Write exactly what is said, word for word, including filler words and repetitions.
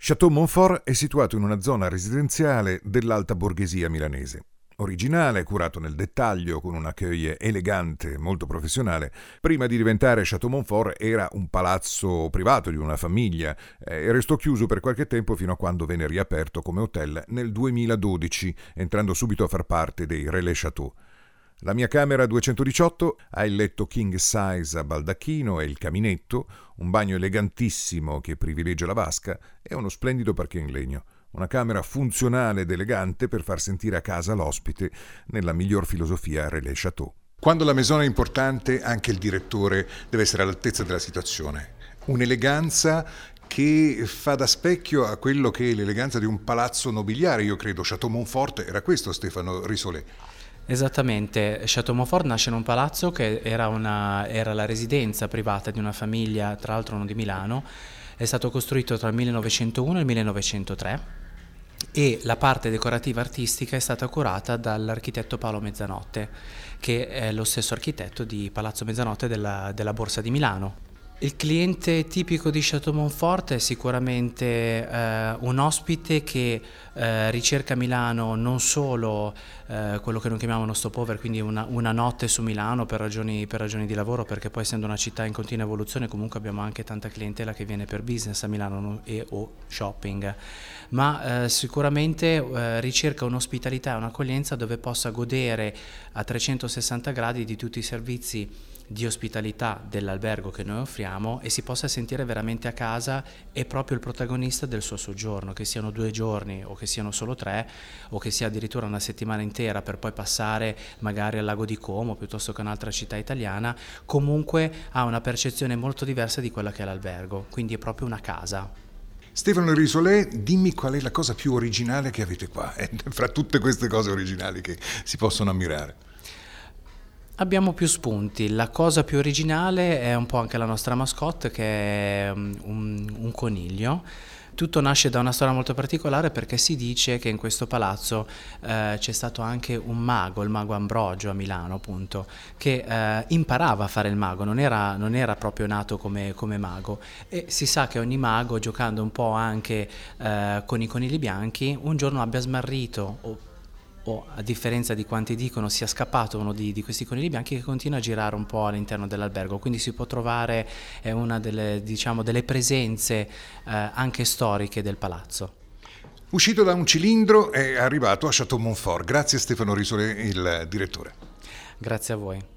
Château Montfort è situato in una zona residenziale dell'alta borghesia milanese. Originale, curato nel dettaglio, con un accueil elegante e molto professionale, prima di diventare Château Montfort era un palazzo privato di una famiglia eh, e restò chiuso per qualche tempo fino a quando venne riaperto come hotel nel duemiladodici, entrando subito a far parte dei Relais Château. La mia camera duecentodiciotto ha il letto king size a baldacchino e il caminetto, un bagno elegantissimo che privilegia la vasca e uno splendido parquet in legno. Una camera funzionale ed elegante per far sentire a casa l'ospite nella miglior filosofia Relais Château. Quando la maison è importante, anche il direttore deve essere all'altezza della situazione. Un'eleganza che fa da specchio a quello che è l'eleganza di un palazzo nobiliare. Io credo Château Montfort era questo, Stefano Risolé. Esattamente, Château Montfort nasce in un palazzo che era, una, era la residenza privata di una famiglia, tra l'altro non di Milano. È stato costruito tra il millenovecentouno e il millenovecentotre e la parte decorativa artistica è stata curata dall'architetto Paolo Mezzanotte, che è lo stesso architetto di Palazzo Mezzanotte della, della Borsa di Milano. Il cliente tipico di Château Montfort è sicuramente eh, un ospite che eh, ricerca Milano non solo eh, quello che noi chiamiamo uno stopover, quindi una, una notte su Milano per ragioni, per ragioni di lavoro, perché poi essendo una città in continua evoluzione comunque abbiamo anche tanta clientela che viene per business a Milano e o shopping, ma eh, sicuramente eh, ricerca un'ospitalità e un'accoglienza dove possa godere a trecentosessanta gradi di tutti i servizi di ospitalità dell'albergo che noi offriamo e si possa sentire veramente a casa e proprio il protagonista del suo soggiorno, che siano due giorni o che siano solo tre o che sia addirittura una settimana intera per poi passare magari al lago di Como piuttosto che un'altra città italiana, comunque ha una percezione molto diversa di quella che è l'albergo, quindi è proprio una casa. Stefano Risolé, dimmi qual è la cosa più originale che avete qua, eh, fra tutte queste cose originali che si possono ammirare. Abbiamo più spunti, la cosa più originale è un po' anche la nostra mascotte che è un, un coniglio. Tutto nasce da una storia molto particolare perché si dice che in questo palazzo eh, c'è stato anche un mago, il mago Ambrogio a Milano appunto, che eh, imparava a fare il mago, non era, non era proprio nato come, come mago e si sa che ogni mago giocando un po' anche eh, con i conigli bianchi un giorno abbia smarrito o o a differenza di quanti dicono sia scappato uno di, di questi conigli bianchi che continua a girare un po' all'interno dell'albergo, quindi si può trovare è una delle, diciamo, delle presenze eh, anche storiche del palazzo. Uscito da un cilindro è arrivato a Château Montfort. Grazie Stefano Risolé, il direttore. Grazie a voi.